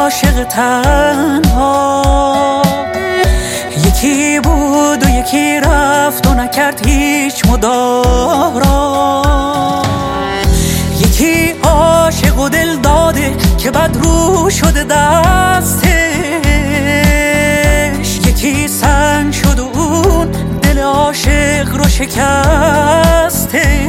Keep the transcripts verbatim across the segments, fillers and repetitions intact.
عاشق تنها، یکی بود و یکی رفت و نکرد هیچ مدارا. یکی عاشق و دل داده که بد رو شده دستش، یکی سنگ شد و اون دل عاشق رو شکسته.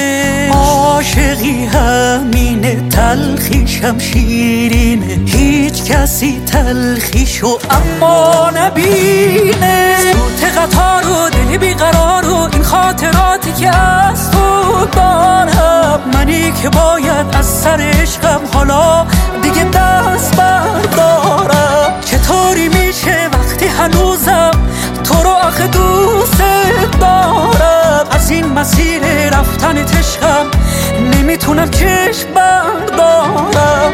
عاشقی همینه، تلخیشم شیرینه، هیچ کسی تلخیشو اما نبینه. سوت قطار و دل بیقرار و این خاطراتی که از تو دارم، منی که باید از سر عشقم حالا دیگه دست بردارم. چطوری میشه وقتی هنوزم تو رو آخه دوست دارم؟ از این مسیر رفتن عشقم نمیتونم چشم بردارم.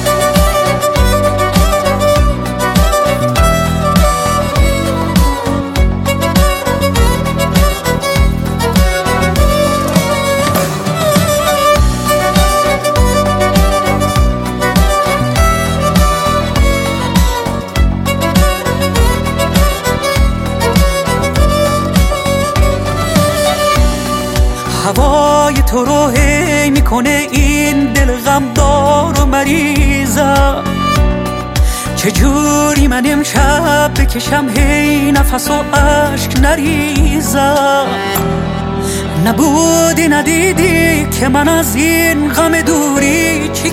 هوای تو رو هی میکنه این دل غمدار و مریضم. چجوری من امشب بکشم هی نفس و عشق نریزم؟ نبودی ندیدی که من از این غم دوری چی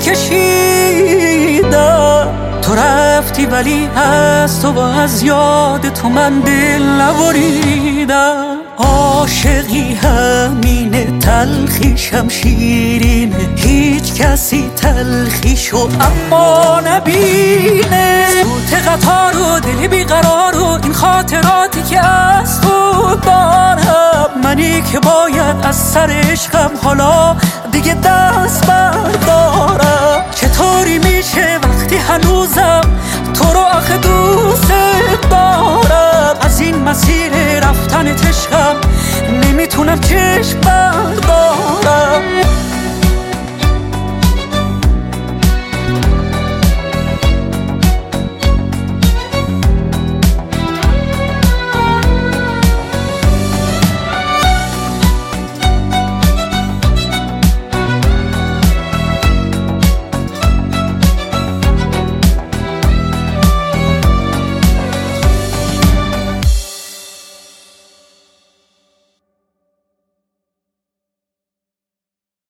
کشیدم؟ تو رفتی ولی از تو و از یاد تو من دل نبریدم. عاشقی همینه، تلخیشم شیرینه، هیچ کسی تلخیشو اما نبینه. سوت قطار و دل بیقرار و این خاطراتی که از تو دارم، منی که باید از سر عشقم حالا دیگه دست بردارم. چطوری میشه وقتی هنوزم تو رو آخه دوست دارم؟ از این مسیر رفتن عشقم نمیتونم چشم بردارم.